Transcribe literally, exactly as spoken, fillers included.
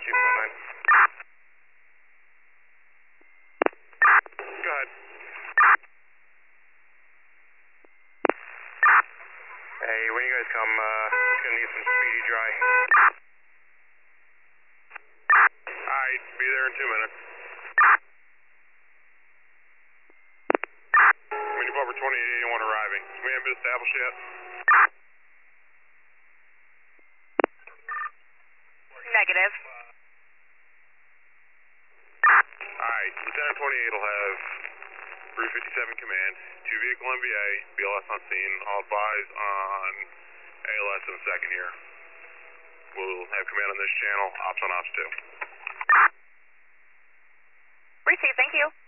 Chief one nine. Go ahead. Hey, when you guys come, uh, it's gonna need some speedy dry. Alright, be there in two minutes. When you're over twenty-eight eighty-one arriving. We haven't been established yet? Negative. Alright, Lieutenant twenty-eight will have Route fifty-seven command, two vehicle M V A, B L S on scene, all advise on A L S in a second here. We'll have command on this channel, ops on ops two. Receive, thank you.